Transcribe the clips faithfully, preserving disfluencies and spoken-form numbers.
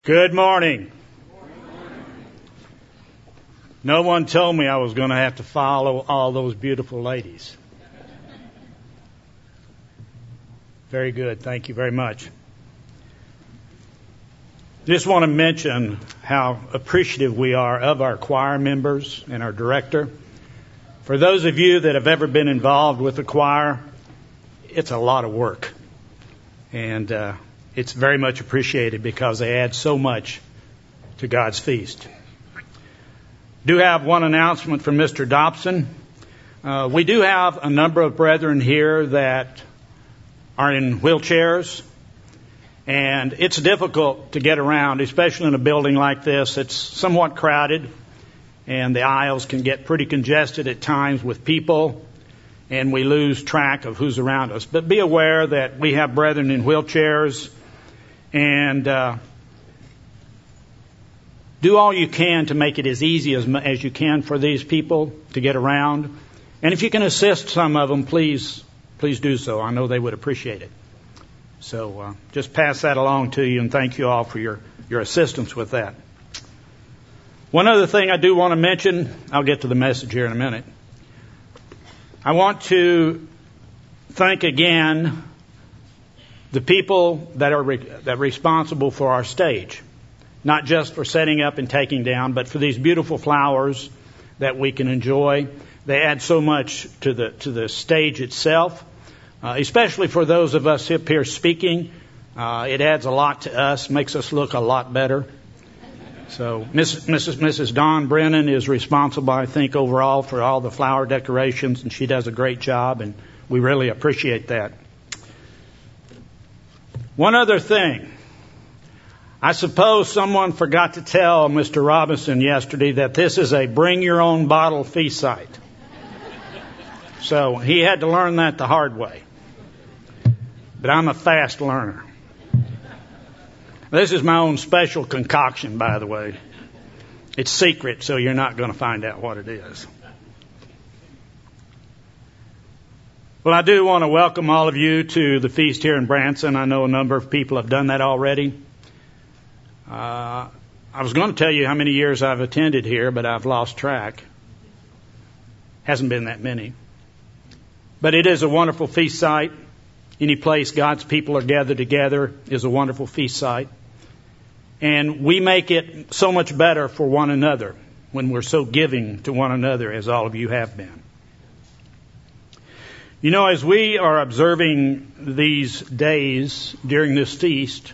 Good morning. No one told me I was going to have to follow all those beautiful ladies. Very good. Thank you very much. Just want to mention how appreciative we are of our choir members and our director. For those of you that have ever been involved with the choir, it's a lot of work. And uh, it's very much appreciated because they add so much to God's feast. Do have one announcement from Mister Dobson. Uh, we do have a number of brethren here that are in wheelchairs, and it's difficult to get around, especially in a building like this. It's somewhat crowded, and the aisles can get pretty congested at times with people, and we lose track of who's around us. But be aware that we have brethren in wheelchairs, and uh, do all you can to make it as easy as, as you can for these people to get around. And if you can assist some of them, please, please do so. I know they would appreciate it. So uh, just pass that along to you, and thank you all for your, your assistance with that. One other thing I do want to mention, I'll get to the message here in a minute. I want to thank again the people that are re- that are responsible for our stage, not just for setting up and taking down, but for these beautiful flowers that we can enjoy. They add so much to the to the stage itself, uh, especially for those of us up here speaking. Uh, it adds a lot to us, makes us look a lot better. So Missus Missus Missus Dawn Brennan is responsible, I think, overall for all the flower decorations, and she does a great job, and we really appreciate that. One other thing. I suppose someone forgot to tell Mister Robinson yesterday that this is a bring-your-own-bottle feast site. So he had to learn that the hard way. But I'm a fast learner. This is my own special concoction, by the way. It's secret, so you're not going to find out what it is. Well, I do want to welcome all of you to the feast here in Branson. I know a number of people have done that already. Uh, I was going to tell you how many years I've attended here, but I've lost track. Hasn't been that many. But it is a wonderful feast site. Any place God's people are gathered together is a wonderful feast site. And we make it so much better for one another when we're so giving to one another as all of you have been. You know, as we are observing these days during this feast,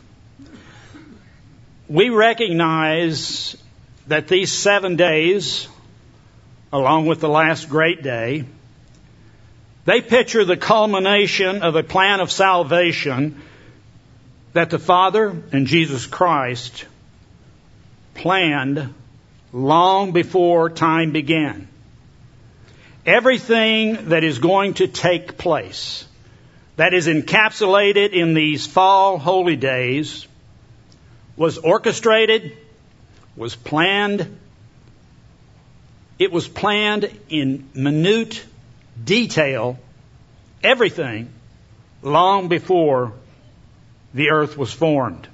we recognize that these seven days, along with the last great day, they picture the culmination of a plan of salvation that the Father and Jesus Christ planned long before time began. Everything that is going to take place, that is encapsulated in these fall holy days, was orchestrated, was planned. It was planned in minute detail, everything, long before the earth was formed.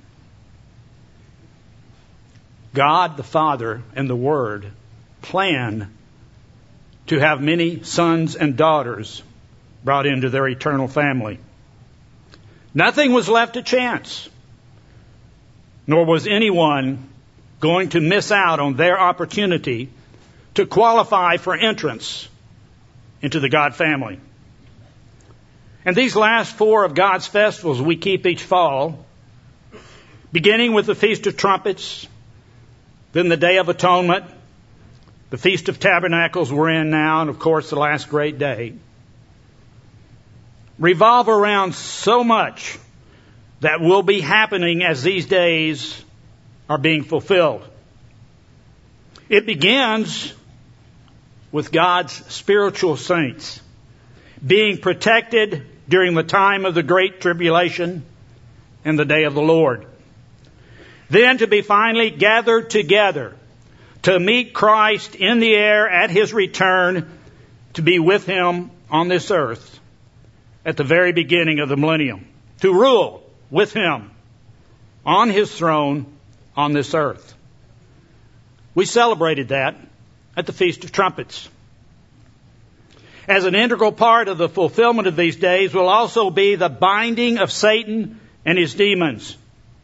God the Father and the Word planned to have many sons and daughters brought into their eternal family. Nothing was left to chance, nor was anyone going to miss out on their opportunity to qualify for entrance into the God family. And these last four of God's festivals we keep each fall, beginning with the Feast of Trumpets, then the Day of Atonement, the Feast of Tabernacles we're in now, and of course the last great day, revolve around so much that will be happening as these days are being fulfilled. It begins with God's spiritual saints being protected during the time of the Great Tribulation and the Day of the Lord. Then to be finally gathered together to meet Christ in the air at His return, to be with Him on this earth at the very beginning of the millennium, to rule with Him on His throne on this earth. We celebrated that at the Feast of Trumpets. As an integral part of the fulfillment of these days will also be the binding of Satan and his demons.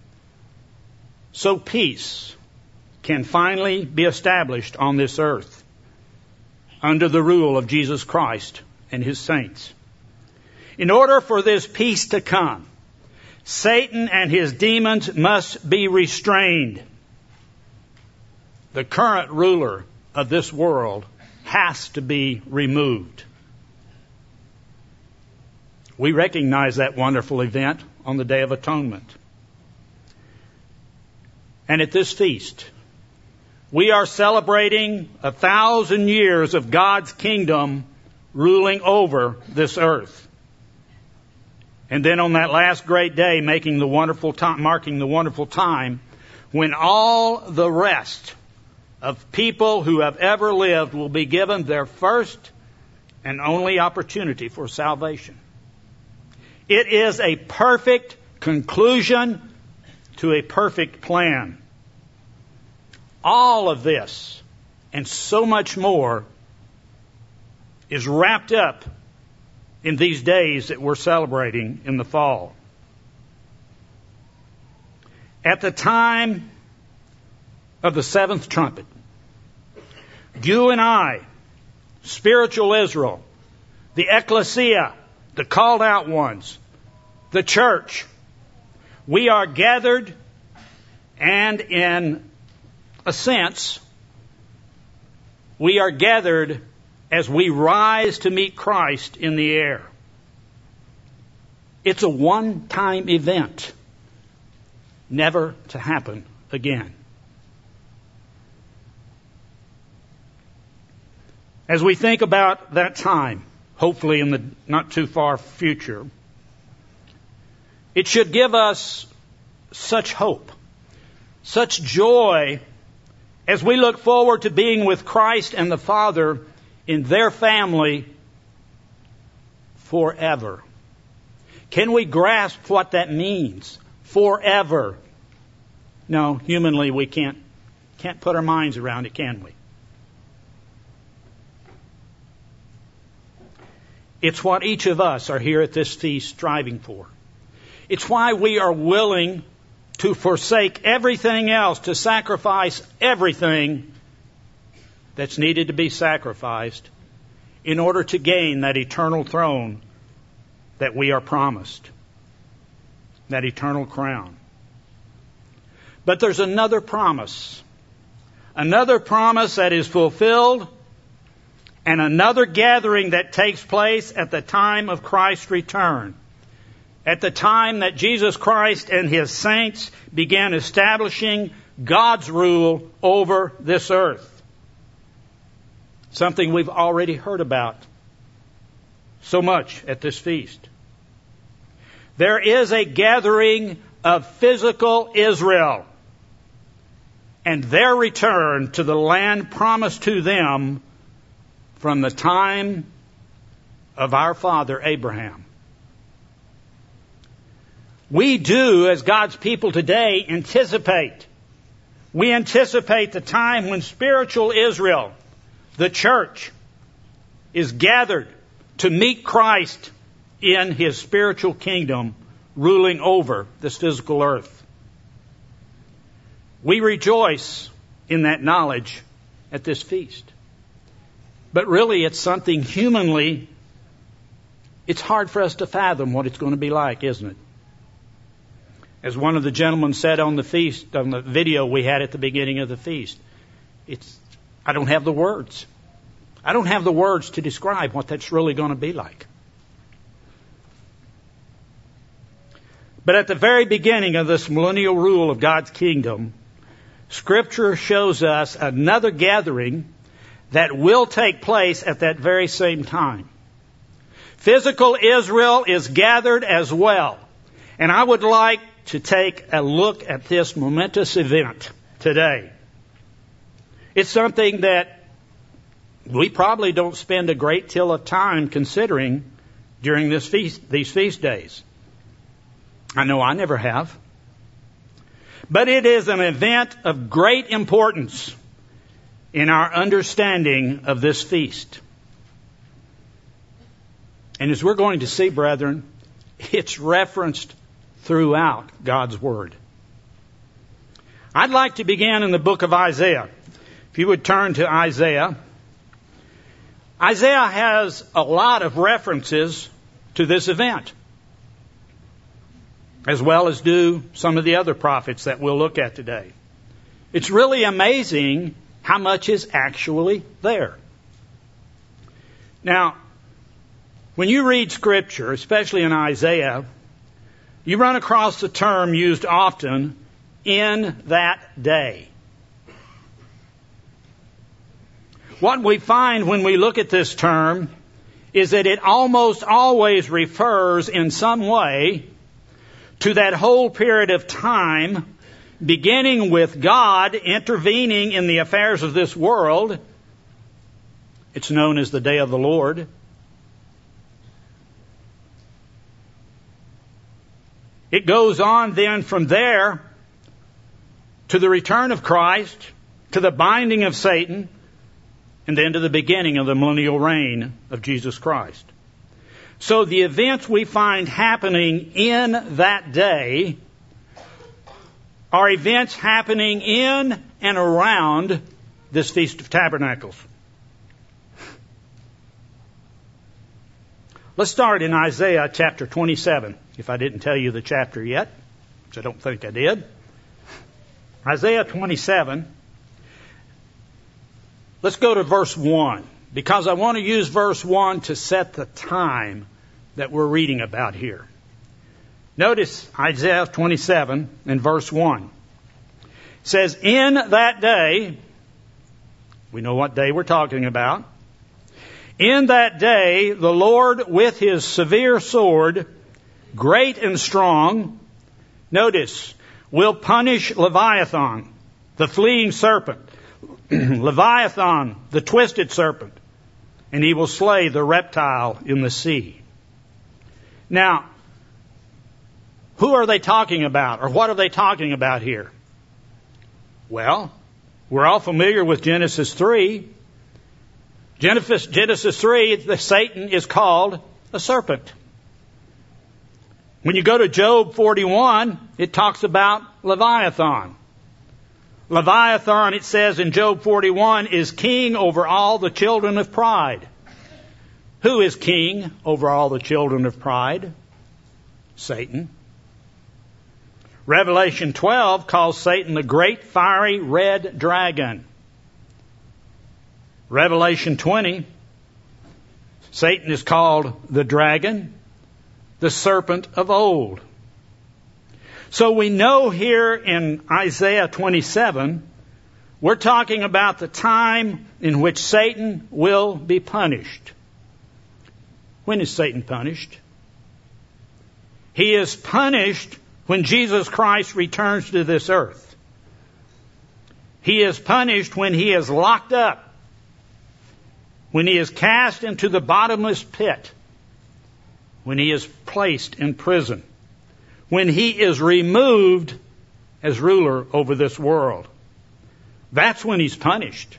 So peace can finally be established on this earth under the rule of Jesus Christ and his saints. In order for this peace to come, Satan and his demons must be restrained. The current ruler of this world has to be removed. We recognize that wonderful event on the Day of Atonement. And at this feast, we are celebrating a thousand years of God's kingdom ruling over this earth. And then on that last great day, making the wonderful time, marking the wonderful time when all the rest of people who have ever lived will be given their first and only opportunity for salvation. It is a perfect conclusion to a perfect plan. All of this and so much more is wrapped up in these days that we're celebrating in the fall. At the time of the seventh trumpet, you and I, spiritual Israel, the ecclesia, the called out ones, the church, we are gathered, and in a sense, we are gathered as we rise to meet Christ in the air. It's a one-time event, never to happen again. As we think about that time, hopefully in the not too far future, it should give us such hope, such joy as we look forward to being with Christ and the Father in their family forever. Can we grasp what that means? Forever. No, humanly we can't can't put our minds around it, can we? It's what each of us are here at this feast striving for. It's why we are willing to forsake everything else, to sacrifice everything that's needed to be sacrificed in order to gain that eternal throne that we are promised, that eternal crown. But there's another promise, another promise that is fulfilled, and another gathering that takes place at the time of Christ's return, at the time that Jesus Christ and his saints began establishing God's rule over this earth. Something we've already heard about so much at this feast. There is a gathering of physical Israel and their return to the land promised to them from the time of our father Abraham. We do, as God's people today, anticipate. We anticipate the time when spiritual Israel, the church, is gathered to meet Christ in his spiritual kingdom, ruling over this physical earth. We rejoice in that knowledge at this feast. But really, it's something humanly, it's hard for us to fathom what it's going to be like, isn't it? As one of the gentlemen said on the feast, on the video we had at the beginning of the feast, it's, I don't have the words. I don't have the words to describe what that's really going to be like. But at the very beginning of this millennial rule of God's kingdom, Scripture shows us another gathering that will take place at that very same time. Physical Israel is gathered as well. And I would like to take a look at this momentous event today. It's something that we probably don't spend a great deal of time considering during this feast, these feast days. I know I never have. But it is an event of great importance in our understanding of this feast. And as we're going to see, brethren, it's referenced throughout God's Word. I'd like to begin in the book of Isaiah. If you would turn to Isaiah. Isaiah has a lot of references to this event, as well as do some of the other prophets that we'll look at today. It's really amazing how much is actually there. Now, when you read Scripture, especially in Isaiah, you run across the term used often, in that day. What we find when we look at this term is that it almost always refers in some way to that whole period of time, beginning with God intervening in the affairs of this world. It's known as the day of the Lord. It goes on then from there to the return of Christ, to the binding of Satan, and then to the beginning of the millennial reign of Jesus Christ. So the events we find happening in that day are events happening in and around this Feast of Tabernacles. Let's start in Isaiah chapter twenty-seven, if I didn't tell you the chapter yet, which I don't think I did. Isaiah twenty-seven. Let's go to verse one, because I want to use verse one to set the time that we're reading about here. Notice Isaiah twenty-seven and verse one. It says, in that day, we know what day we're talking about. In that day, the Lord with his severe sword, great and strong, notice, will punish Leviathan, the fleeing serpent, Leviathan, the twisted serpent, and he will slay the reptile in the sea. Now, who are they talking about, or what are they talking about here? Well, we're all familiar with Genesis three. Genesis, Genesis three, the Satan is called a serpent. When you go to Job forty-one, it talks about Leviathan. Leviathan, it says in Job forty-one, is king over all the children of pride. Who is king over all the children of pride? Satan. Revelation twelve calls Satan the great fiery red dragon. Revelation twenty, Satan is called the dragon, the serpent of old. So we know here in Isaiah twenty-seven, we're talking about the time in which Satan will be punished. When is Satan punished? He is punished when Jesus Christ returns to this earth. He is punished when he is locked up, when he is cast into the bottomless pit, when he is placed in prison, when he is removed as ruler over this world. That's when he's punished.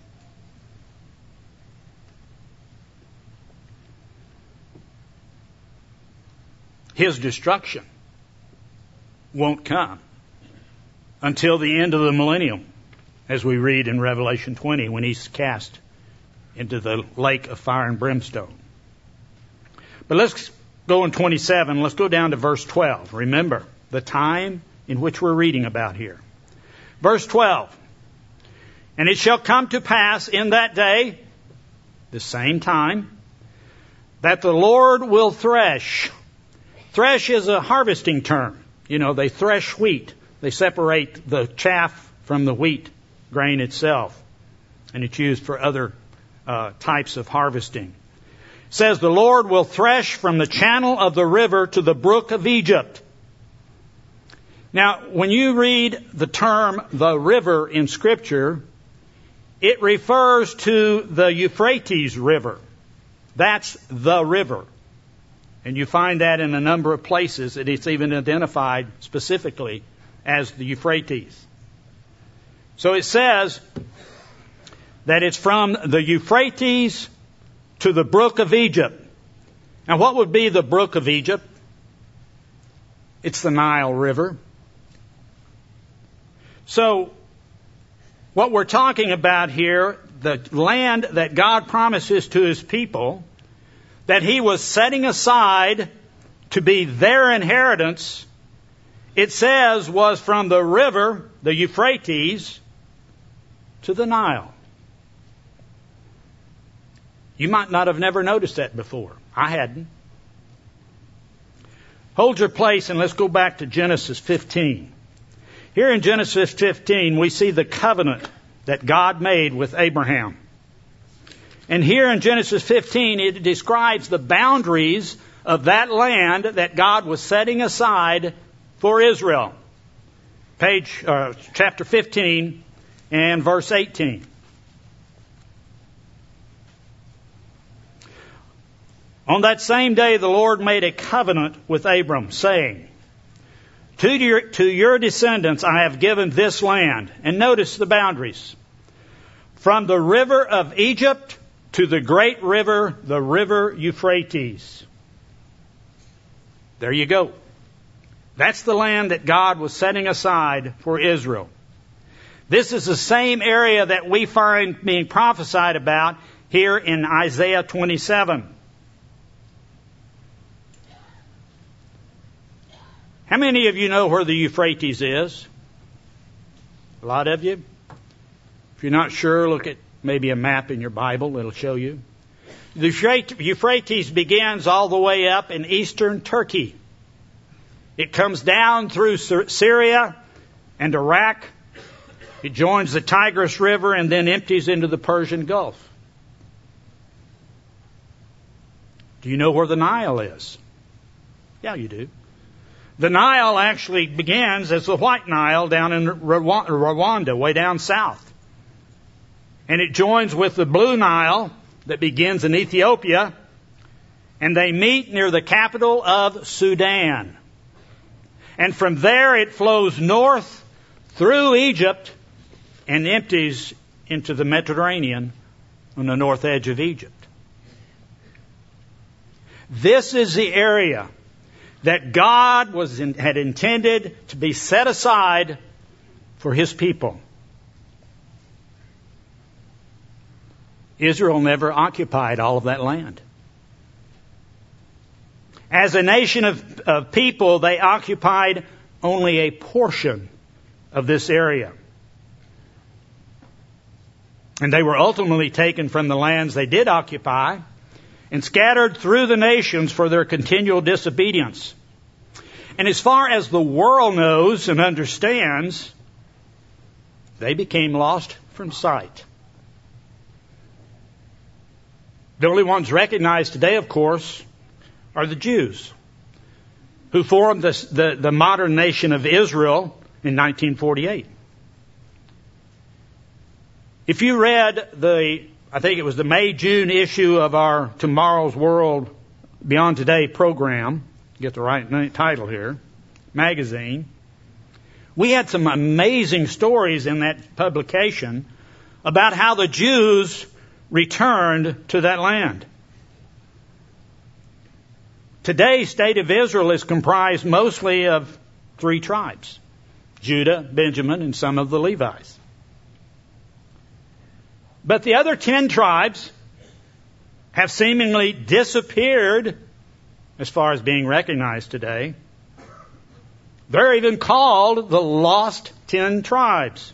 His destruction won't come until the end of the millennium, as we read in Revelation twenty, when he's cast into the lake of fire and brimstone. But let's go in twenty-seven. Let's go down to verse twelve. Remember the time in which we're reading about here. Verse twelve. And it shall come to pass in that day, the same time, that the Lord will thresh. Thresh is a harvesting term. You know, they thresh wheat. They separate the chaff from the wheat grain itself. And it's used for other uh, types of harvesting. It says, the Lord will thresh from the channel of the river to the brook of Egypt. Now, when you read the term the river in Scripture, it refers to the Euphrates River. That's the river. And you find that in a number of places. It's even identified specifically as the Euphrates. So it says that it's from the Euphrates to the brook of Egypt. Now, what would be the brook of Egypt? It's the Nile River. So, what we're talking about here, the land that God promises to His people, that He was setting aside to be their inheritance, it says was from the river, the Euphrates, to the Nile. You might not have never noticed that before. I hadn't. Hold your place and let's go back to Genesis fifteen. Here in Genesis fifteen, we see the covenant that God made with Abraham. And here in Genesis fifteen, it describes the boundaries of that land that God was setting aside for Israel. Page, uh, chapter fifteen and verse eighteen. On that same day, the Lord made a covenant with Abram, saying, To your, to your descendants I have given this land. And notice the boundaries. From the river of Egypt to the great river, the river Euphrates. There you go. That's the land that God was setting aside for Israel. This is the same area that we find being prophesied about here in Isaiah twenty-seven. How many of you know where the Euphrates is? A lot of you. If you're not sure, look at maybe a map in your Bible. It'll show you. The Euphrates begins all the way up in eastern Turkey. It comes down through Syria and Iraq. It joins the Tigris River and then empties into the Persian Gulf. Do you know where the Nile is? Yeah, you do. The Nile actually begins as the White Nile down in Rwanda, way down south. And it joins with the Blue Nile that begins in Ethiopia, and they meet near the capital of Sudan. And from there it flows north through Egypt and empties into the Mediterranean on the north edge of Egypt. This is the area that God was in, had intended to be set aside for His people. Israel never occupied all of that land. As a nation of, of people, they occupied only a portion of this area. And they were ultimately taken from the lands they did occupy and scattered through the nations for their continual disobedience. And as far as the world knows and understands, they became lost from sight. The only ones recognized today, of course, are the Jews, who formed this, the, the modern nation of Israel in nineteen forty-eight. If you read the, I think it was the May-June issue of our Tomorrow's World Beyond Today program, get the right title here, magazine, we had some amazing stories in that publication about how the Jews returned to that land. Today's state of Israel is comprised mostly of three tribes: Judah, Benjamin, and some of the Levites. But the other ten tribes have seemingly disappeared as far as being recognized today. They're even called the Lost Ten Tribes.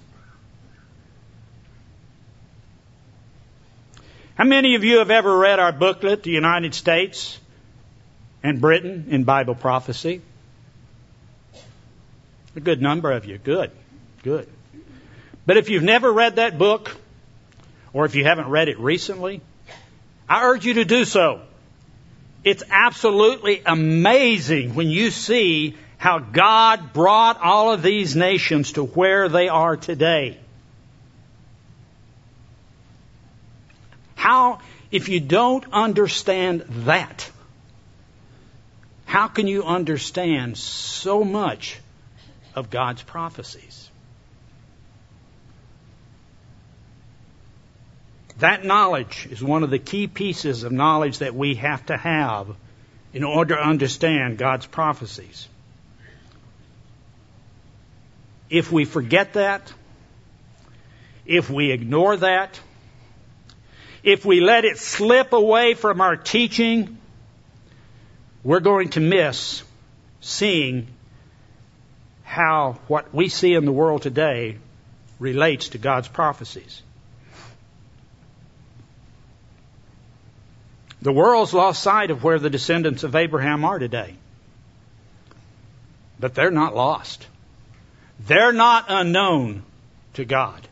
How many of you have ever read our booklet, The United States and Britain in Bible Prophecy? A good number of you. Good. Good. But if you've never read that book, or if you haven't read it recently, I urge you to do so. It's absolutely amazing when you see how God brought all of these nations to where they are today. How, if you don't understand that, how can you understand so much of God's prophecies. That knowledge is one of the key pieces of knowledge that we have to have in order to understand God's prophecies. If we forget that, if we ignore that, if we let it slip away from our teaching, we're going to miss seeing how what we see in the world today relates to God's prophecies. The world's lost sight of where the descendants of Abraham are today. But they're not lost. They're not unknown to God.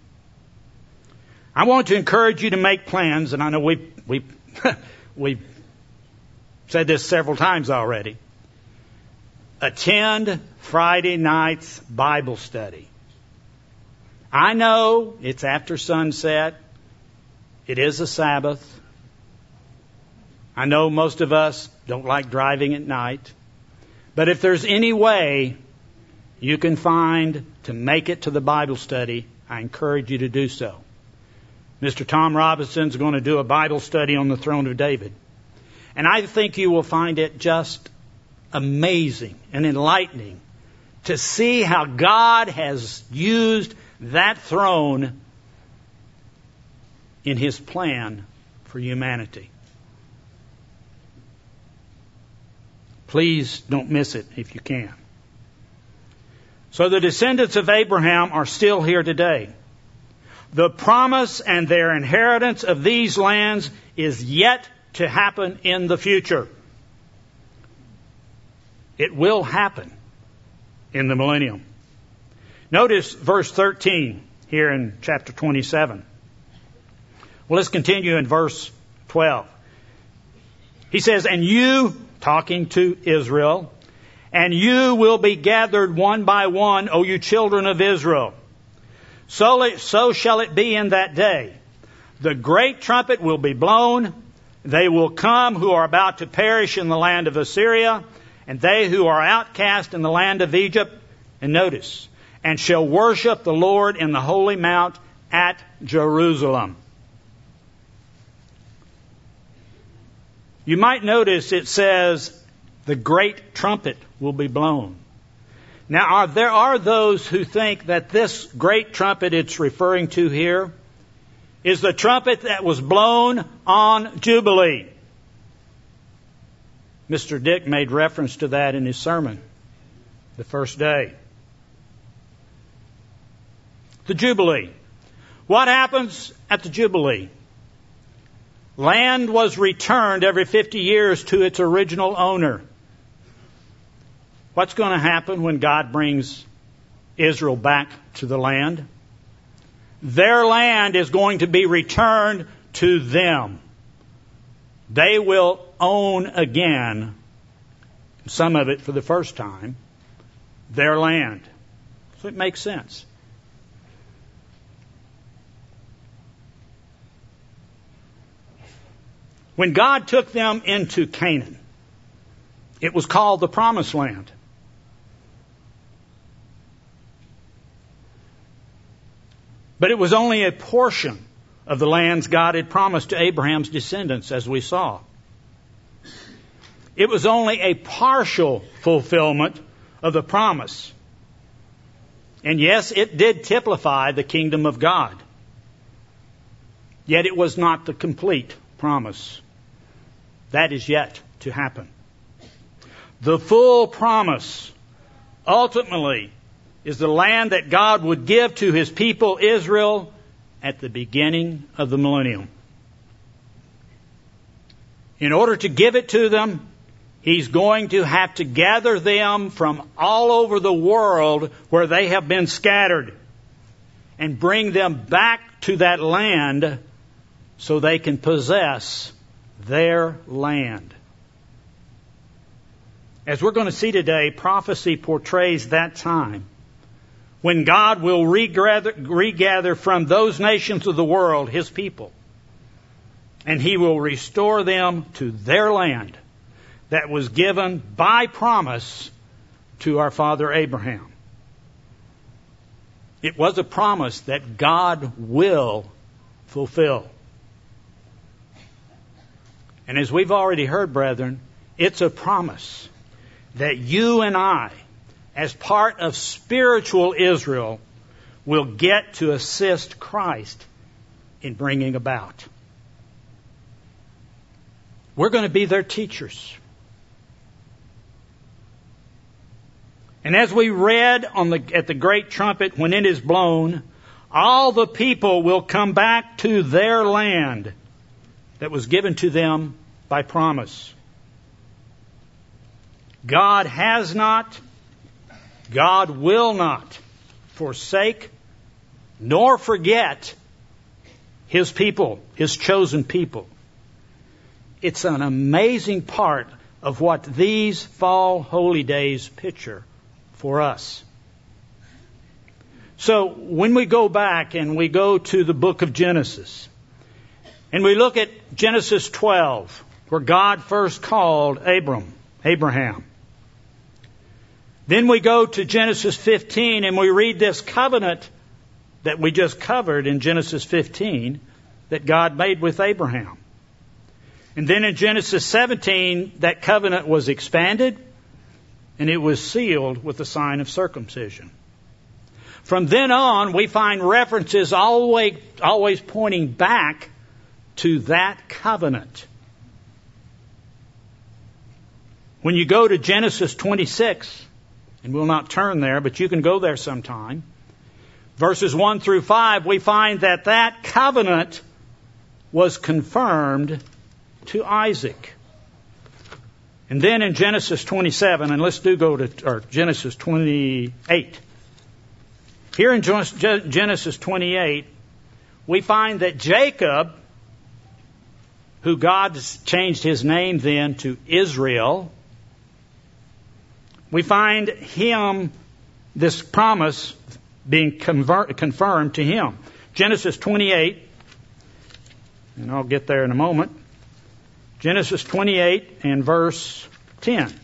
I want to encourage you to make plans, and I know we've, we've, we've said this several times already. Attend Friday night's Bible study. I know it's after sunset. It is a Sabbath. I know most of us don't like driving at night. But if there's any way you can find to make it to the Bible study, I encourage you to do so. Mister Tom Robinson's going to do a Bible study on the throne of David. And I think you will find it just amazing and enlightening to see how God has used that throne in His plan for humanity. Please don't miss it if you can. So the descendants of Abraham are still here today. The promise and their inheritance of these lands is yet to happen in the future. It will happen in the millennium. Notice verse thirteen here in chapter twenty-seven. Well, let's continue in verse twelve. He says, and you, talking to Israel, and you will be gathered one by one, O you children of Israel. So, it, so shall it be in that day. The great trumpet will be blown. They will come who are about to perish in the land of Assyria, and they who are outcast in the land of Egypt. And notice, and shall worship the Lord in the holy mount at Jerusalem. You might notice it says the great trumpet will be blown. Now, are, there are those who think that this great trumpet it's referring to here is the trumpet that was blown on Jubilee. Mister Dick made reference to that in his sermon the first day. The Jubilee. What happens at the Jubilee? Land was returned every fifty years to its original owner. What's going to happen when God brings Israel back to the land? Their land is going to be returned to them. They will own again, some of it for the first time, their land. So it makes sense. When God took them into Canaan, it was called the Promised Land. But it was only a portion of the lands God had promised to Abraham's descendants, as we saw. It was only a partial fulfillment of the promise. And yes, it did typify the kingdom of God. Yet it was not the complete promise. That is yet to happen. The full promise ultimately is the land that God would give to His people Israel at the beginning of the millennium. In order to give it to them, He's going to have to gather them from all over the world where they have been scattered and bring them back to that land so they can possess their land. As we're going to see today, prophecy portrays that time when God will regather, regather from those nations of the world His people, and He will restore them to their land that was given by promise to our father Abraham. It was a promise that God will fulfill. And as we've already heard, brethren, it's a promise that you and I, as part of spiritual Israel, will get to assist Christ in bringing about. We're going to be their teachers. And as we read on the, at the great trumpet, when it is blown, all the people will come back to their land that was given to them by promise. God has not, God will not forsake nor forget His people, His chosen people. It's an amazing part of what these fall holy days picture for us. So when we go back and we go to the book of Genesis, and we look at Genesis twelve, where God first called Abram, Abraham. Then we go to Genesis fifteen and we read this covenant that we just covered in Genesis fifteen that God made with Abraham. And then in Genesis seventeen, that covenant was expanded and it was sealed with the sign of circumcision. From then on, we find references always, always pointing back to that covenant. When you go to Genesis twenty-six, and we'll not turn there, but you can go there sometime, verses one through five, we find that that covenant was confirmed to Isaac. And then in Genesis twenty-seven, and let's do go to or Genesis twenty-eight. Here in Genesis twenty-eight, we find that Jacob, who God changed his name then to Israel, we find him, this promise being convert, confirmed to him. Genesis twenty-eight, and I'll get there in a moment. Genesis twenty-eight and verse ten.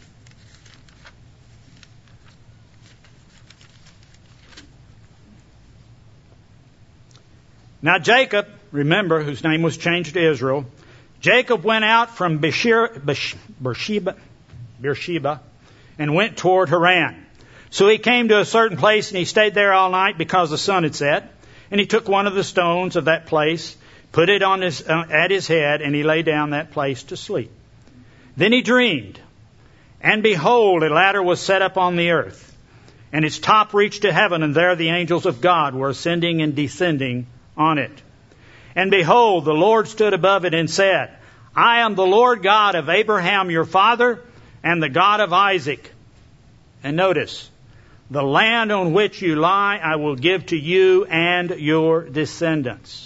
Now Jacob, remember, whose name was changed to Israel, Jacob went out from Beersheba, Beersheba and went toward Haran. So he came to a certain place and he stayed there all night because the sun had set. And he took one of the stones of that place, put it on his, uh, at his head, and he lay down that place to sleep. Then he dreamed, and behold, a ladder was set up on the earth, and its top reached to heaven, and there the angels of God were ascending and descending on it. And behold, the Lord stood above it and said, I am the Lord God of Abraham your father, and the God of Isaac. And notice, the land on which you lie I will give to you and your descendants.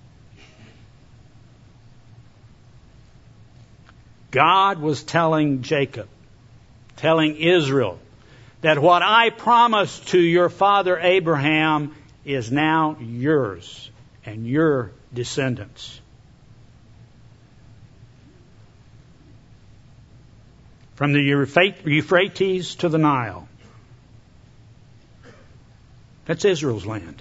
God was telling Jacob, telling Israel, that what I promised to your father Abraham is now yours and your descendants. From the Euphrates to the Nile. That's Israel's land.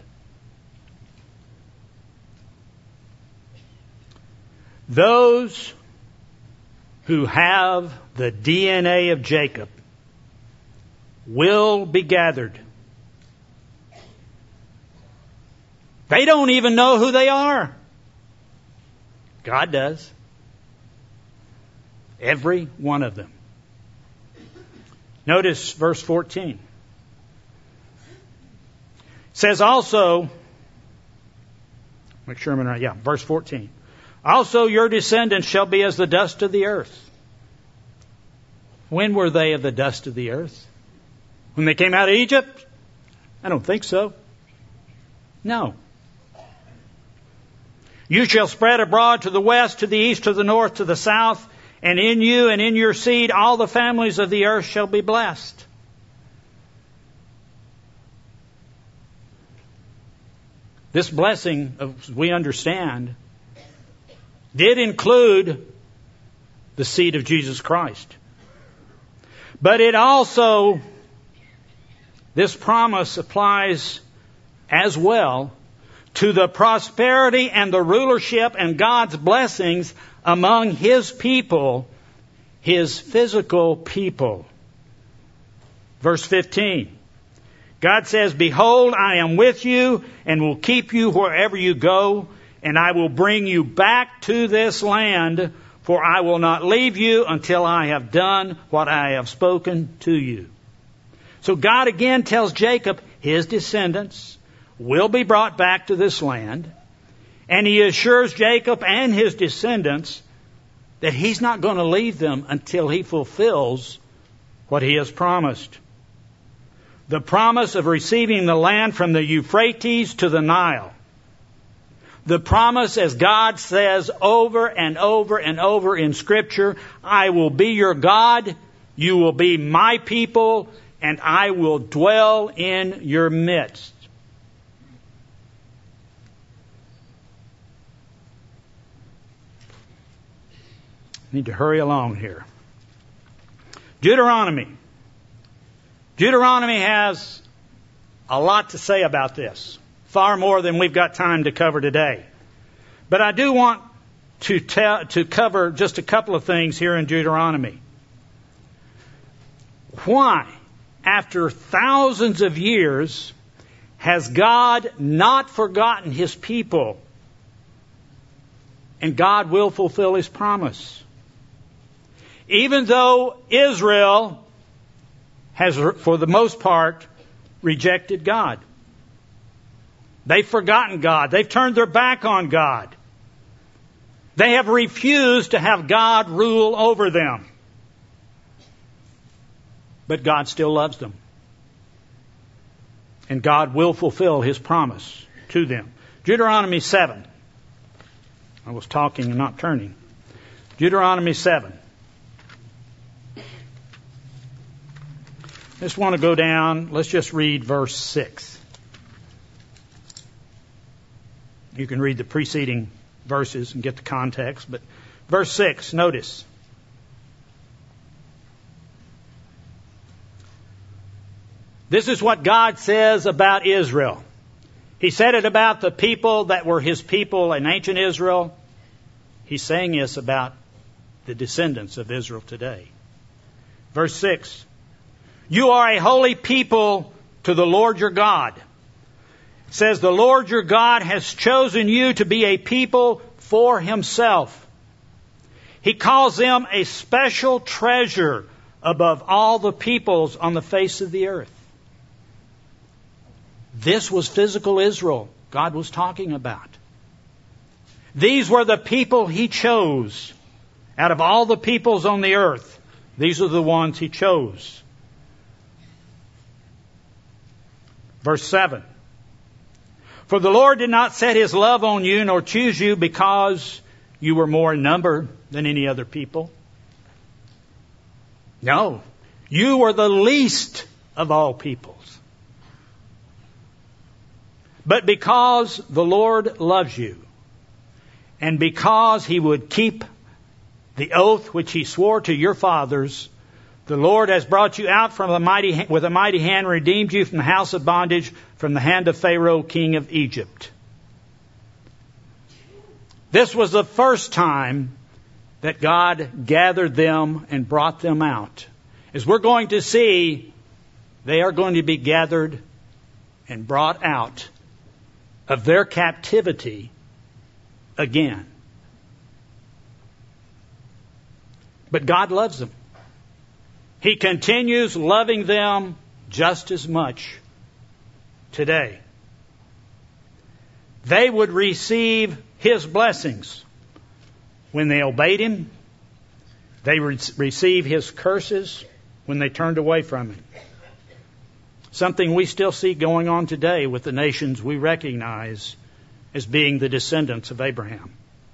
Those who have the D N A of Jacob will be gathered. They don't even know who they are. God does. Every one of them. Notice verse fourteen. It says also, make sure I'm in right, yeah, verse fourteen. Also your descendants shall be as the dust of the earth. When were they of the dust of the earth? When they came out of Egypt? I don't think so. No. You shall spread abroad to the west, to the east, to the north, to the south, and in you and in your seed all the families of the earth shall be blessed. This blessing, as we understand, did include the seed of Jesus Christ. But it also, this promise applies as well to the prosperity and the rulership and God's blessings among His people, His physical people. Verse fifteen. God says, "Behold, I am with you and will keep you wherever you go, and I will bring you back to this land, for I will not leave you until I have done what I have spoken to you." So God again tells Jacob his descendants will be brought back to this land, and He assures Jacob and his descendants that He's not going to leave them until He fulfills what He has promised. The promise of receiving the land from the Euphrates to the Nile. The promise, as God says over and over and over in Scripture, "I will be your God, you will be my people, and I will dwell in your midst." Need to hurry along here. Deuteronomy. Deuteronomy has a lot to say about this, far more than we've got time to cover today. But I do want to tell, to cover just a couple of things here in Deuteronomy. Why, after thousands of years, has God not forgotten His people? And God will fulfill His promise. Even though Israel has, for the most part, rejected God. They've forgotten God. They've turned their back on God. They have refused to have God rule over them. But God still loves them. And God will fulfill His promise to them. Deuteronomy seven. I was talking and not turning. Deuteronomy seven. Just want to go down. Let's just read verse six. You can read the preceding verses and get the context. But verse six, notice. This is what God says about Israel. He said it about the people that were His people in ancient Israel. He's saying this about the descendants of Israel today. Verse six. "You are a holy people to the Lord your God." It says, "The Lord your God has chosen you to be a people for Himself. He calls them a special treasure above all the peoples on the face of the earth." This was physical Israel God was talking about. These were the people He chose. Out of all the peoples on the earth, these are the ones He chose. Verse seven. "For the Lord did not set His love on you, nor choose you because you were more in number than any other people. No, you were the least of all peoples. But because the Lord loves you, and because He would keep the oath which He swore to your fathers, the Lord has brought you out from a mighty, with a mighty hand, redeemed you from the house of bondage, from the hand of Pharaoh, king of Egypt." This was the first time that God gathered them and brought them out. As we're going to see, they are going to be gathered and brought out of their captivity again. But God loves them. He continues loving them just as much today. They would receive His blessings when they obeyed Him. They would receive His curses when they turned away from Him. Something we still see going on today with the nations we recognize as being the descendants of Abraham.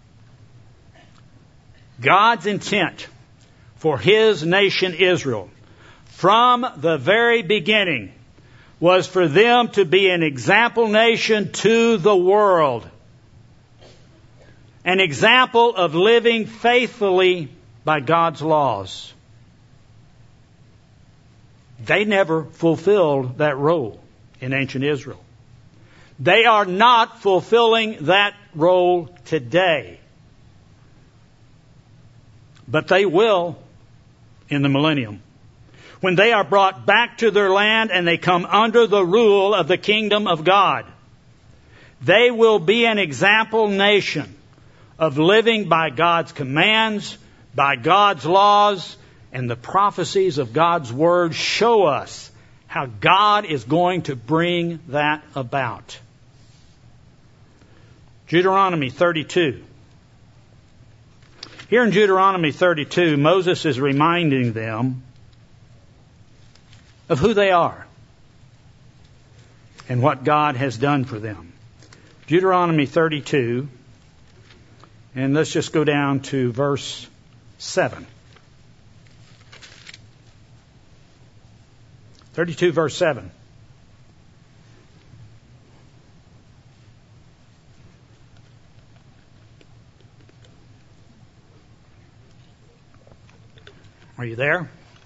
God's intent for His nation Israel from the very beginning was for them to be an example nation to the world. An example of living faithfully by God's laws. They never fulfilled that role in ancient Israel. They are not fulfilling that role today. But they will in the millennium, when they are brought back to their land and they come under the rule of the kingdom of God. They will be an example nation of living by God's commands, by God's laws, and the prophecies of God's Word show us how God is going to bring that about. Deuteronomy thirty-two. Here in Deuteronomy thirty-two, Moses is reminding them of who they are and what God has done for them. Deuteronomy thirty-two, and let's just go down to verse seven. thirty-two, verse seven. Are you there?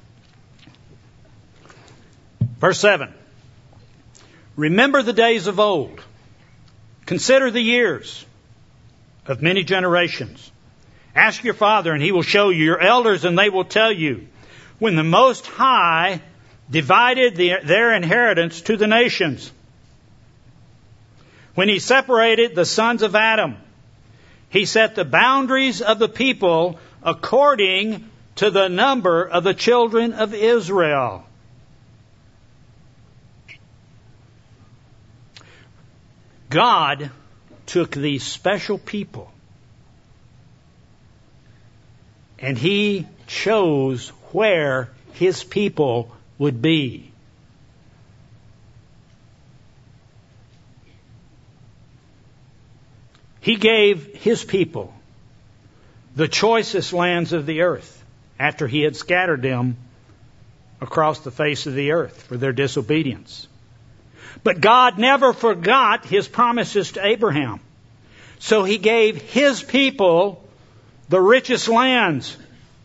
Verse seven. Remember the days of old. Consider the years of many generations. Ask your father, and he will show you, your elders, and they will tell you. When the Most High divided the, their inheritance to the nations, when he separated the sons of Adam, he set the boundaries of the people according to the number of the children of Israel. God took these special people and He chose where His people would be. He gave His people the choicest lands of the earth after He had scattered them across the face of the earth for their disobedience. But God never forgot His promises to Abraham. So He gave His people the richest lands.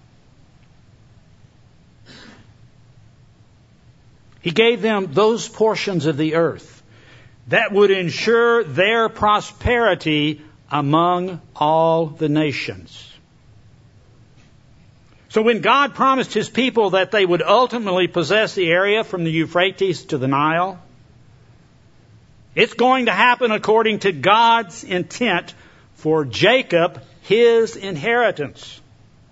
He gave them those portions of the earth that would ensure their prosperity among all the nations. So when God promised His people that they would ultimately possess the area from the Euphrates to the Nile, it's going to happen according to God's intent for Jacob, his inheritance.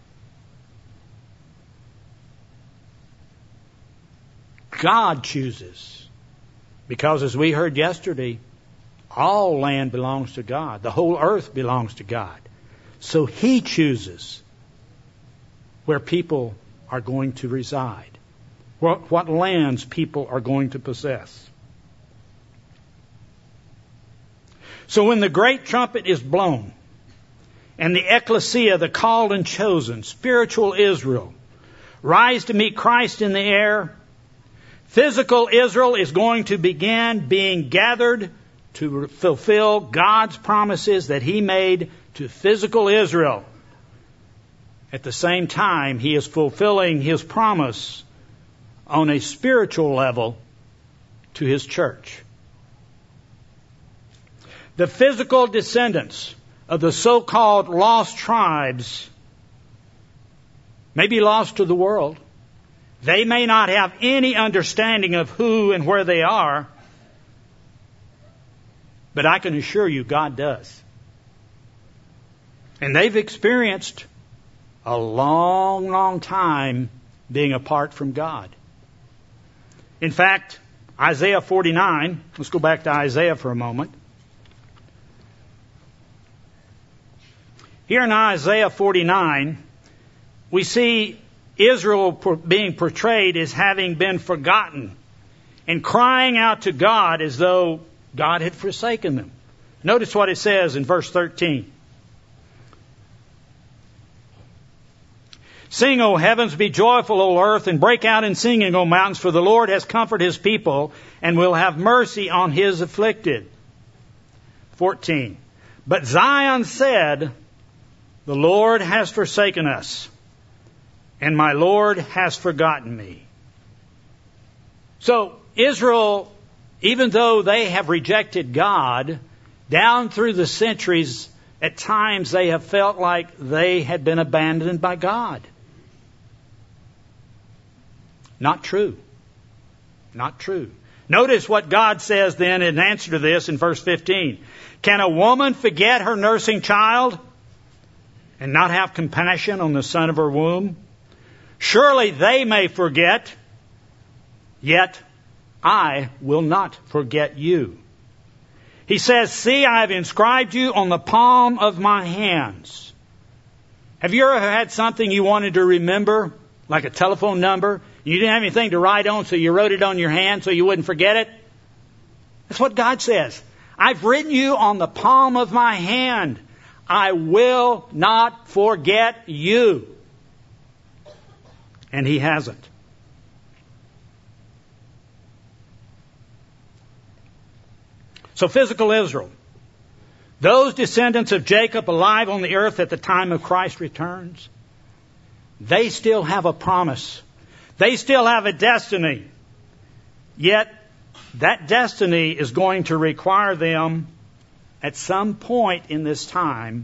God chooses. Because as we heard yesterday, all land belongs to God. The whole earth belongs to God. So He chooses where people are going to reside, what, what lands people are going to possess. So when the great trumpet is blown, and the ecclesia, the called and chosen, spiritual Israel, rise to meet Christ in the air, physical Israel is going to begin being gathered to fulfill God's promises that He made to physical Israel. At the same time, He is fulfilling His promise on a spiritual level to His church. The physical descendants of the so-called lost tribes may be lost to the world. They may not have any understanding of who and where they are, but I can assure you God does. And they've experienced a long, long time being apart from God. In fact, Isaiah forty-nine, let's go back to Isaiah for a moment. Here in Isaiah forty-nine, we see Israel being portrayed as having been forgotten and crying out to God as though God had forsaken them. Notice what it says in verse thirteen. Sing, O heavens, be joyful, O earth, and break out in singing, O mountains, for the Lord has comforted His people and will have mercy on His afflicted. fourteen. But Zion said, the Lord has forsaken us, and my Lord has forgotten me. So Israel even though they have rejected God, down through the centuries, at times they have felt like they had been abandoned by God. Not true. Not true. Notice what God says then in answer to this in verse fifteen. Can a woman forget her nursing child and not have compassion on the son of her womb? Surely they may forget, yet I will not forget you. He says, see, I have inscribed you on the palm of my hands. Have you ever had something you wanted to remember, like a telephone number? You didn't have anything to write on, so you wrote it on your hand so you wouldn't forget it? That's what God says. I've written you on the palm of my hand. I will not forget you. And He hasn't. So physical Israel, those descendants of Jacob alive on the earth at the time of Christ returns, they still have a promise. They still have a destiny. Yet that destiny is going to require them at some point in this time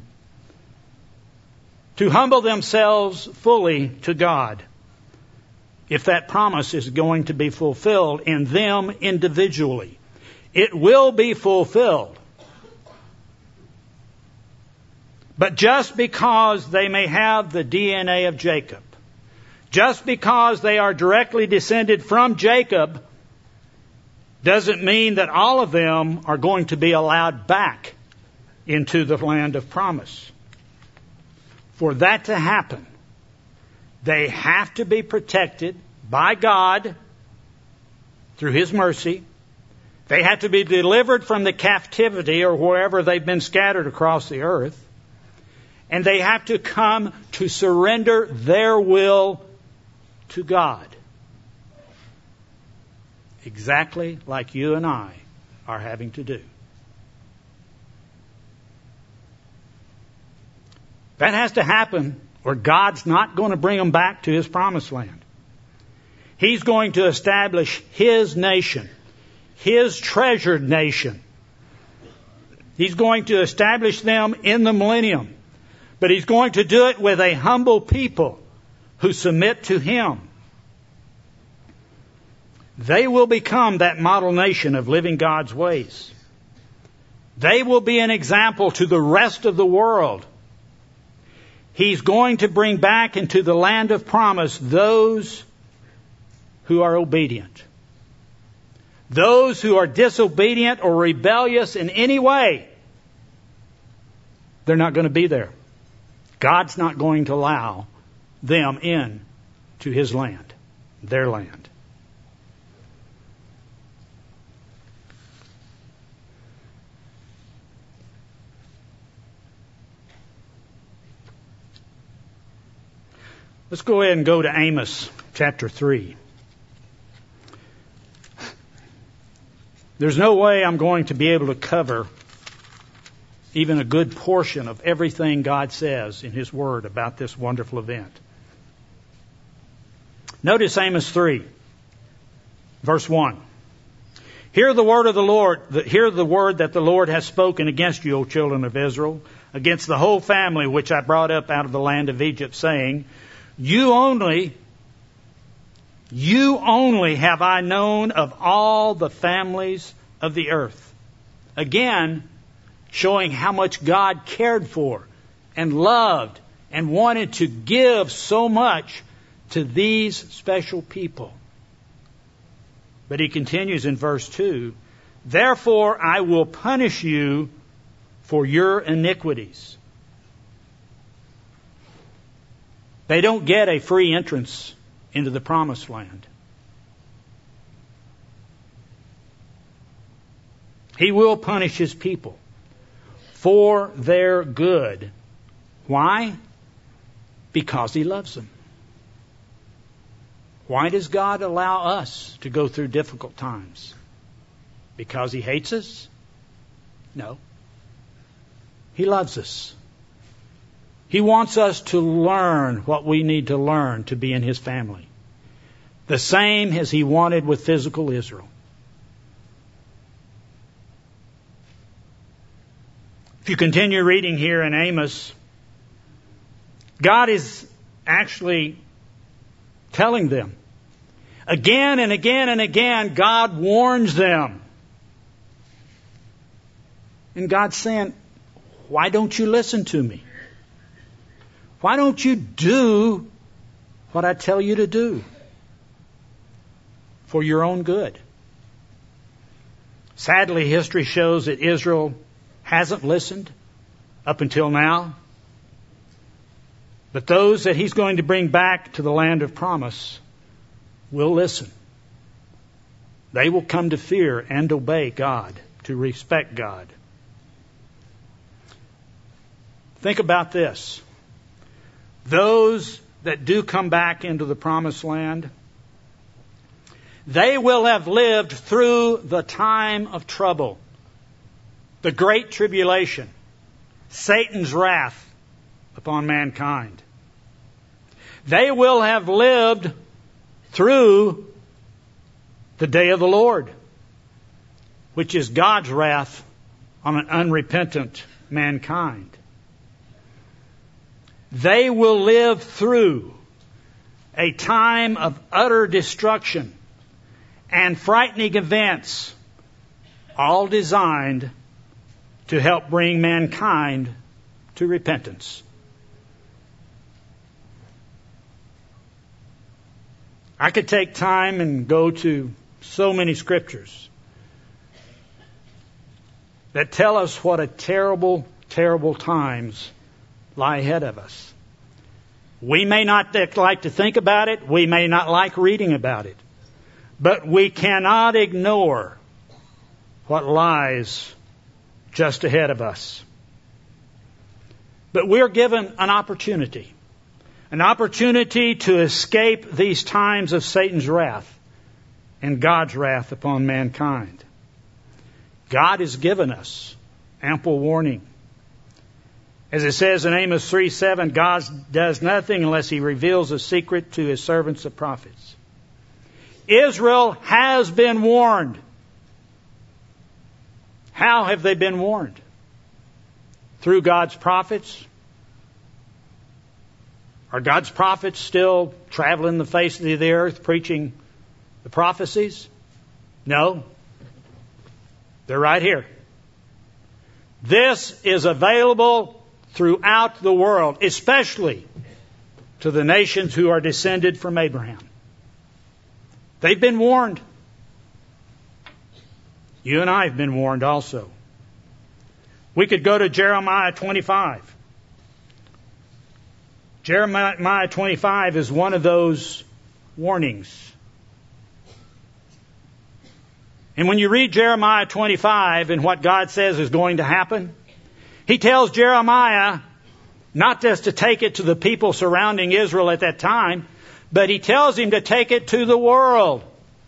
to humble themselves fully to God, if that promise is going to be fulfilled in them individually. It will be fulfilled. But just because they may have the D N A of Jacob, just because they are directly descended from Jacob, doesn't mean that all of them are going to be allowed back into the land of promise. For that to happen, they have to be protected by God through His mercy. They have to be delivered from the captivity or wherever they've been scattered across the earth. And they have to come to surrender their will to God. Exactly like you and I are having to do. That has to happen, or God's not going to bring them back to His promised land. He's going to establish His nation, His treasured nation. He's going to establish them in the millennium. But He's going to do it with a humble people who submit to Him. They will become that model nation of living God's ways. They will be an example to the rest of the world. He's going to bring back into the land of promise those who are obedient. Those who are disobedient or rebellious in any way, they're not going to be there. God's not going to allow them in to His land, their land. Let's go ahead and go to Amos chapter three. There's no way I'm going to be able to cover even a good portion of everything God says in His Word about this wonderful event. Notice Amos three, verse one. Hear the word of the Lord, hear the word that the Lord has spoken against you, O children of Israel, against the whole family which I brought up out of the land of Egypt, saying, You only, you only have I known of all the families of the earth. Again, showing how much God cared for and loved and wanted to give so much to these special people. But He continues in verse two, Therefore I will punish you for your iniquities. They don't get a free entrance into the promised land. He will punish His people for their good. Why? Because He loves them. Why does God allow us to go through difficult times? Because He hates us? No. He loves us. He wants us to learn what we need to learn to be in His family. The same as He wanted with physical Israel. If you continue reading here in Amos, God is actually telling them. Again and again and again, God warns them. And God's saying, why don't you listen to me? Why don't you do what I tell you to do for your own good? Sadly, history shows that Israel hasn't listened up until now. But those that He's going to bring back to the land of promise will listen. They will come to fear and obey God, to respect God. Think about this. Those that do come back into the promised land, they will have lived through the time of trouble, the great tribulation, Satan's wrath upon mankind. They will have lived through the day of the Lord, which is God's wrath on an unrepentant mankind. They will live through a time of utter destruction and frightening events, all designed to help bring mankind to repentance. I could take time and go to so many scriptures that tell us what a terrible, terrible times lie ahead of us. We may not like to think about it. We may not like reading about it. But we cannot ignore what lies just ahead of us. But we're given an opportunity. An opportunity to escape these times of Satan's wrath and God's wrath upon mankind. God has given us ample warning. As it says in Amos three seven, God does nothing unless He reveals a secret to His servants, the prophets. Israel has been warned. How have they been warned? Through God's prophets? Are God's prophets still traveling the face of the earth preaching the prophecies? No. They're right here. This is available throughout the world, especially to the nations who are descended from Abraham. They've been warned. You and I have been warned also. We could go to Jeremiah twenty-five. Jeremiah twenty-five is one of those warnings. And when you read Jeremiah twenty-five and what God says is going to happen, He tells Jeremiah not just to take it to the people surrounding Israel at that time, but He tells him to take it to the world.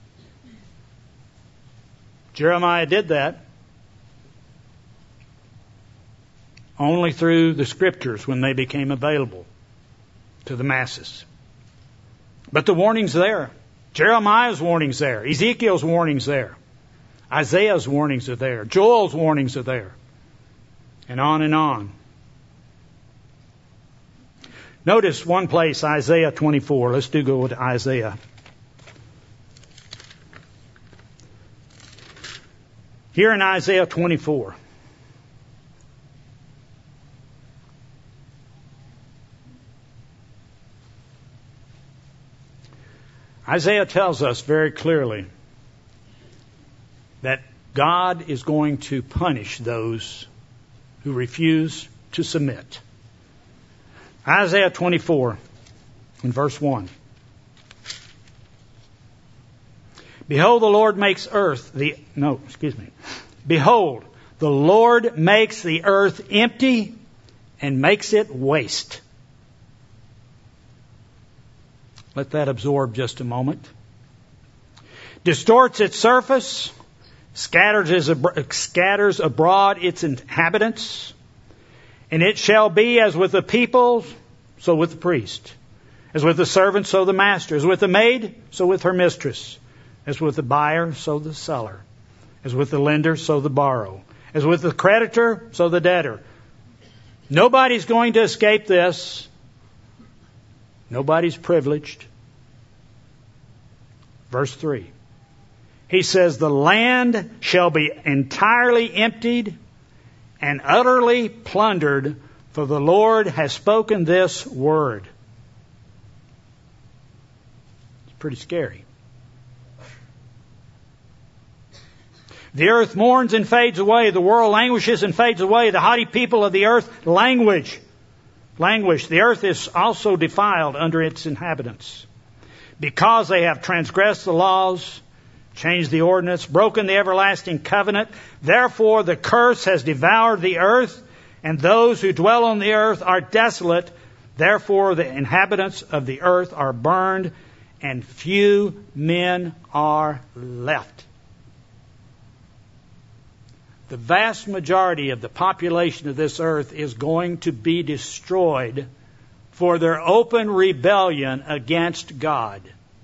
Jeremiah did that only through the Scriptures when they became available to the masses. But the warning's there. Jeremiah's warning's there. Ezekiel's warning's there. Isaiah's warnings are there. Joel's warnings are there. And on and on. Notice one place, Isaiah twenty-four. Let's do go to Isaiah. Here in Isaiah twenty-four. Isaiah tells us very clearly that God is going to punish those who refuse to submit. Isaiah twenty-four, in verse one. Behold, the Lord makes earth the no, excuse me. Behold, the Lord makes the earth empty and makes it waste. Let that absorb just a moment. Distorts its surface, scatters, scatters abroad its inhabitants, and it shall be as with the people, so with the priest, as with the servant, so the master, as with the maid, so with her mistress, as with the buyer, so the seller, as with the lender, so the borrower, As with the creditor, so the debtor. Nobody's going to escape this. Nobody's privileged. Verse three. He says, the land shall be entirely emptied and utterly plundered, for the Lord has spoken this word. It's pretty scary. The earth mourns and fades away. The world languishes and fades away. The haughty people of the earth languish. Languish. The earth is also defiled under its inhabitants, because they have transgressed the laws, changed the ordinance, broken the everlasting covenant. Therefore the curse has devoured the earth, and those who dwell on the earth are desolate. Therefore the inhabitants of the earth are burned, and few men are left. The vast majority of the population of this earth is going to be destroyed for their open rebellion against God.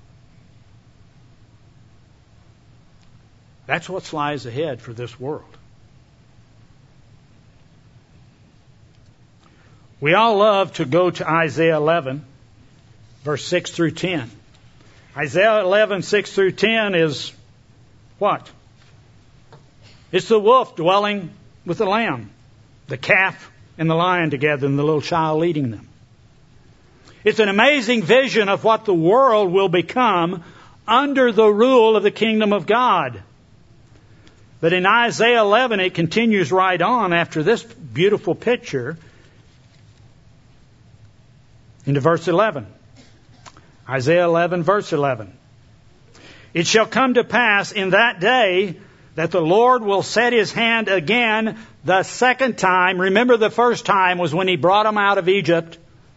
That's what lies ahead for this world. We all love to go to Isaiah eleven, verse six through ten. Isaiah eleven, six through ten is what? It's the wolf dwelling with the lamb, the calf and the lion together, and the little child leading them. It's an amazing vision of what the world will become under the rule of the kingdom of God. But in Isaiah eleven, it continues right on after this beautiful picture into verse eleven. Isaiah eleven, verse eleven. It shall come to pass in that day that the Lord will set his hand again the second time. Remember, the first time was when he brought them out of Egypt.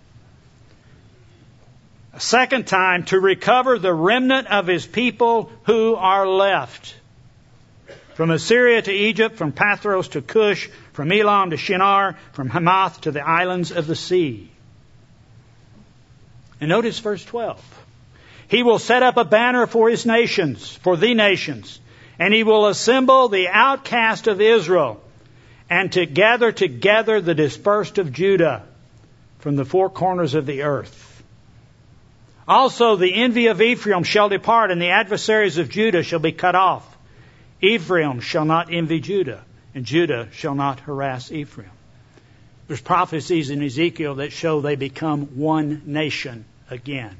A second time to recover the remnant of his people who are left. From Assyria to Egypt, from Pathros to Cush, from Elam to Shinar, from Hamath to the islands of the sea. And notice verse twelve. He will set up a banner for his nations, for the nations, and he will assemble the outcast of Israel, and to gather together the dispersed of Judah from the four corners of the earth. Also the envy of Ephraim shall depart, and the adversaries of Judah shall be cut off. Ephraim shall not envy Judah, and Judah shall not harass Ephraim. There's prophecies in Ezekiel that show they become one nation again.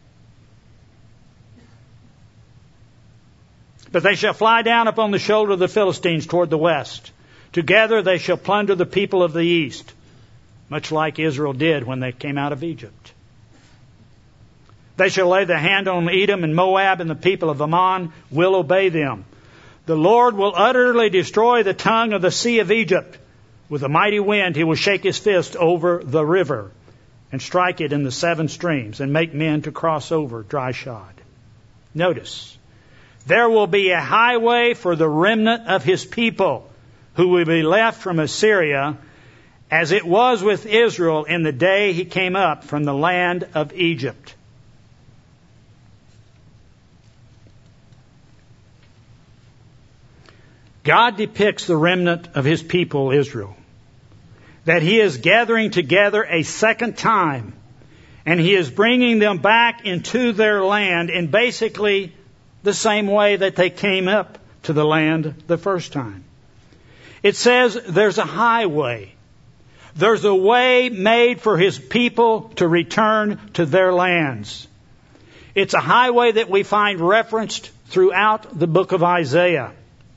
But they shall fly down upon the shoulder of the Philistines toward the west. Together they shall plunder the people of the east, much like Israel did when they came out of Egypt. They shall lay the hand on Edom and Moab, and the people of Ammon will obey them. The Lord will utterly destroy the tongue of the sea of Egypt. With a mighty wind he will shake his fist over the river and strike it in the seven streams and make men to cross over dry shod. Notice, there will be a highway for the remnant of his people who will be left from Assyria, as it was with Israel in the day he came up from the land of Egypt. God depicts the remnant of his people, Israel, that he is gathering together a second time, and he is bringing them back into their land in basically the same way that they came up to the land the first time. It says there's a highway. There's a way made for his people to return to their lands. It's a highway that we find referenced throughout the book of Isaiah.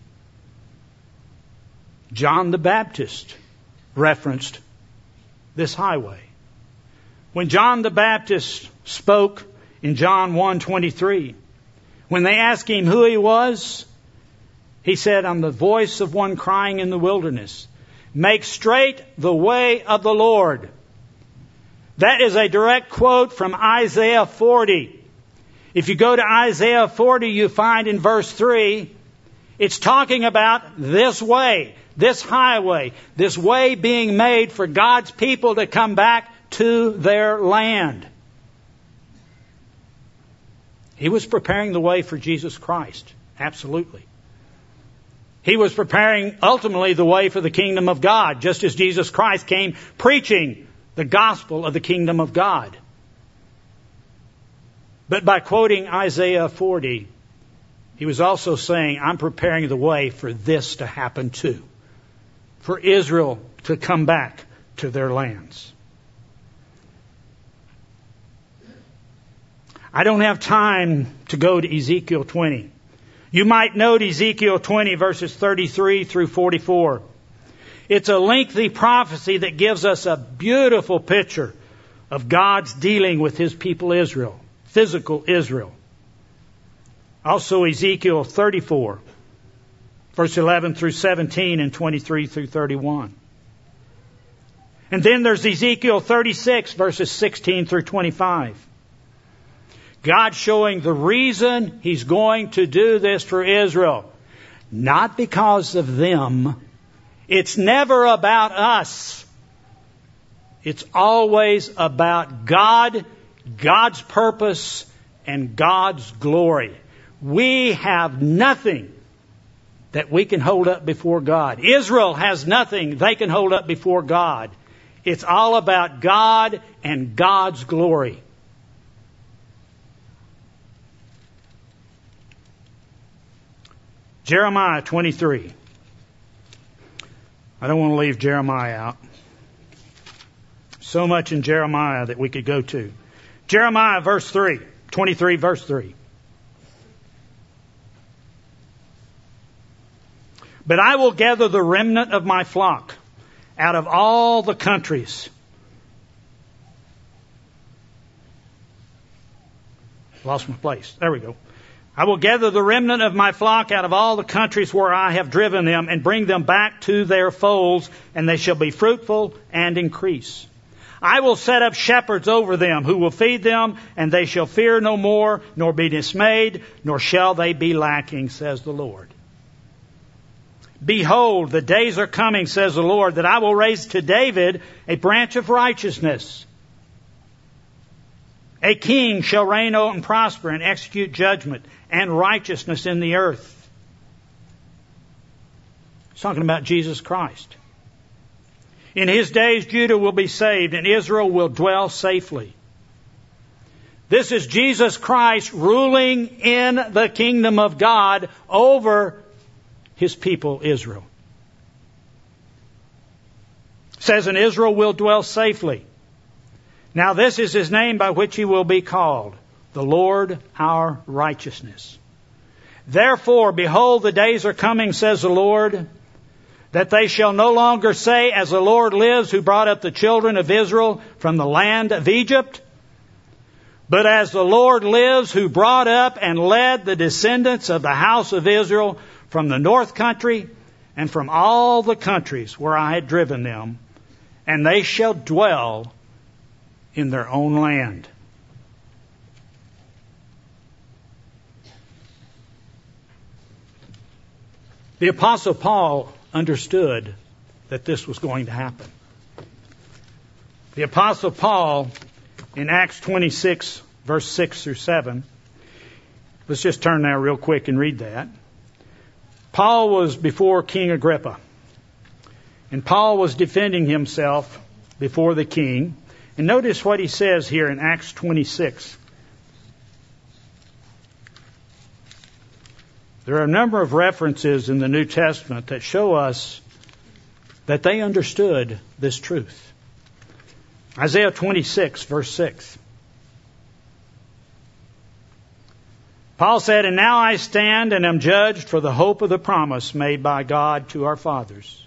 John the Baptist referenced this highway. When John the Baptist spoke in John one twenty-three, when they asked him who he was, he said, I'm the voice of one crying in the wilderness, make straight the way of the Lord. That is a direct quote from Isaiah forty. If you go to Isaiah forty, you find in verse three, it's talking about this way, this highway, this way being made for God's people to come back to their land. He was preparing the way for Jesus Christ. Absolutely. He was preparing ultimately the way for the kingdom of God, just as Jesus Christ came preaching the gospel of the kingdom of God. But by quoting Isaiah forty, he was also saying, I'm preparing the way for this to happen too, for Israel to come back to their lands. I don't have time to go to Ezekiel twenty. You might note Ezekiel twenty, verses thirty-three through forty-four. It's a lengthy prophecy that gives us a beautiful picture of God's dealing with His people Israel, physical Israel. Also Ezekiel thirty-four, verse eleven through seventeen and twenty-three through thirty-one. And then there's Ezekiel thirty-six, verses sixteen through twenty-five. God showing the reason He's going to do this for Israel. Not because of them. It's never about us. It's always about God, God's purpose, and God's glory. We have nothing that we can hold up before God. Israel has nothing they can hold up before God. It's all about God and God's glory. Jeremiah twenty-three. I don't want to leave Jeremiah out. So much in Jeremiah that we could go to. Jeremiah verse three, twenty-three verse three. But I will gather the remnant of my flock out of all the countries. Lost my place. There we go. I will gather the remnant of my flock out of all the countries where I have driven them and bring them back to their folds, and they shall be fruitful and increase. I will set up shepherds over them who will feed them, and they shall fear no more, nor be dismayed, nor shall they be lacking, says the Lord. Behold, the days are coming, says the Lord, that I will raise to David a branch of righteousness. A king shall reign and prosper and execute judgment and righteousness in the earth. It's talking about Jesus Christ. In His days, Judah will be saved and Israel will dwell safely. This is Jesus Christ ruling in the kingdom of God over His people Israel. It says, and Israel will dwell safely. Now this is His name by which He will be called, the Lord our righteousness. Therefore, behold, the days are coming, says the Lord, that they shall no longer say, as the Lord lives, who brought up the children of Israel from the land of Egypt, but as the Lord lives, who brought up and led the descendants of the house of Israel from the north country and from all the countries where I had driven them, and they shall dwell in their own land. The Apostle Paul understood that this was going to happen. The Apostle Paul, in Acts twenty-six, verse six through seven, let's just turn there real quick and read that. Paul was before King Agrippa, and Paul was defending himself before the king. And notice what he says here in Acts twenty-six. There are a number of references in the New Testament that show us that they understood this truth. Isaiah twenty-six, verse six. Paul said, and now I stand and am judged for the hope of the promise made by God to our fathers.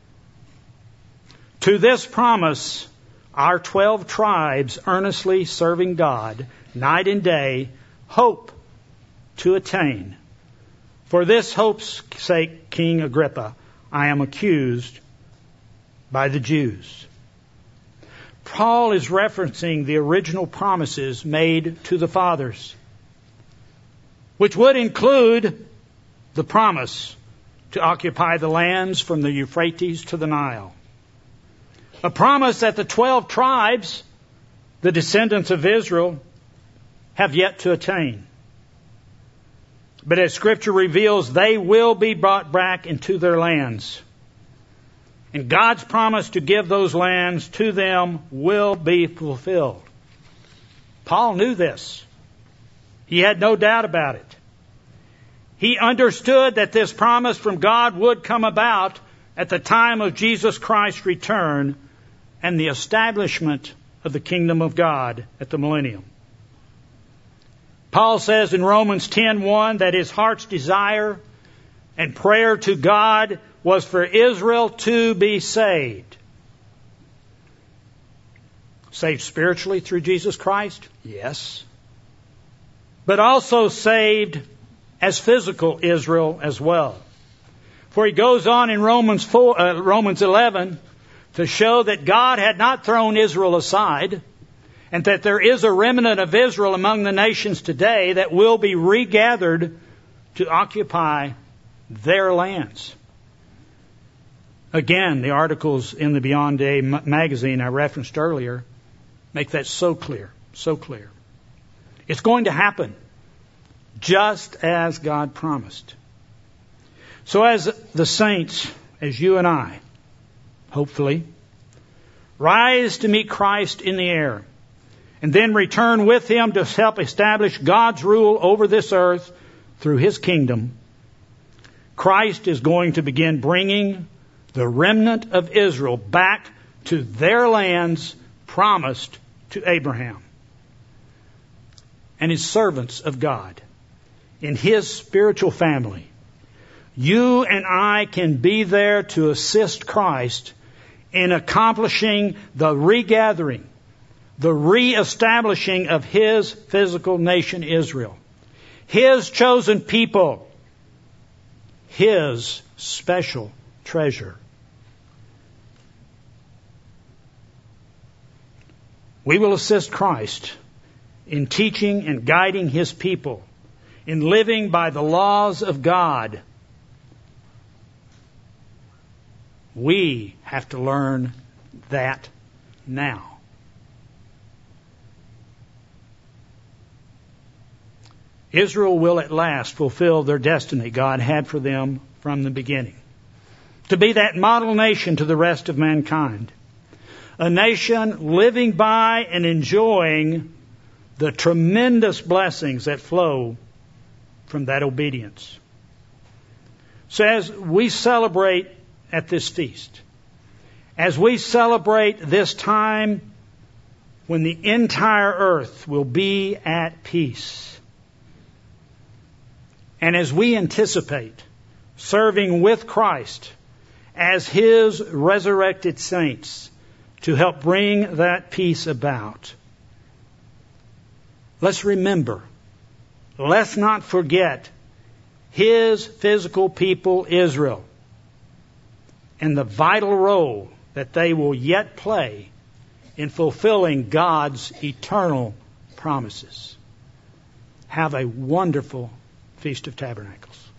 To this promise, our twelve tribes earnestly serving God night and day hope to attain. For this hope's sake, King Agrippa, I am accused by the Jews. Paul is referencing the original promises made to the fathers, which would include the promise to occupy the lands from the Euphrates to the Nile. A promise that the twelve tribes, the descendants of Israel, have yet to attain. But as Scripture reveals, they will be brought back into their lands. And God's promise to give those lands to them will be fulfilled. Paul knew this. He had no doubt about it. He understood that this promise from God would come about at the time of Jesus Christ's return and the establishment of the kingdom of God at the millennium. Paul says in Romans ten one that his heart's desire and prayer to God was for Israel to be saved. Saved spiritually through Jesus Christ? Yes. But also saved as physical Israel as well. For he goes on in Romans four, uh, Romans eleven to show that God had not thrown Israel aside, and that there is a remnant of Israel among the nations today that will be regathered to occupy their lands. Again, the articles in the Beyond Day magazine I referenced earlier make that so clear, so clear. It's going to happen just as God promised. So as the saints, as you and I, hopefully, rise to meet Christ in the air, and then return with Him to help establish God's rule over this earth through His kingdom, Christ is going to begin bringing the remnant of Israel back to their lands promised to Abraham and his servants of God in His spiritual family. You and I can be there to assist Christ in accomplishing the regathering, the reestablishing of His physical nation Israel, His chosen people, His special treasure. We will assist Christ in teaching and guiding His people, in living by the laws of God. We have to learn that now. Israel will at last fulfill their destiny God had for them from the beginning, to be that model nation to the rest of mankind. A nation living by and enjoying the tremendous blessings that flow from that obedience. So as we celebrate at this feast, as we celebrate this time when the entire earth will be at peace, and as we anticipate serving with Christ as His resurrected saints to help bring that peace about, let's remember, let's not forget His physical people, Israel, and the vital role that they will yet play in fulfilling God's eternal promises. Have a wonderful Feast of Tabernacles.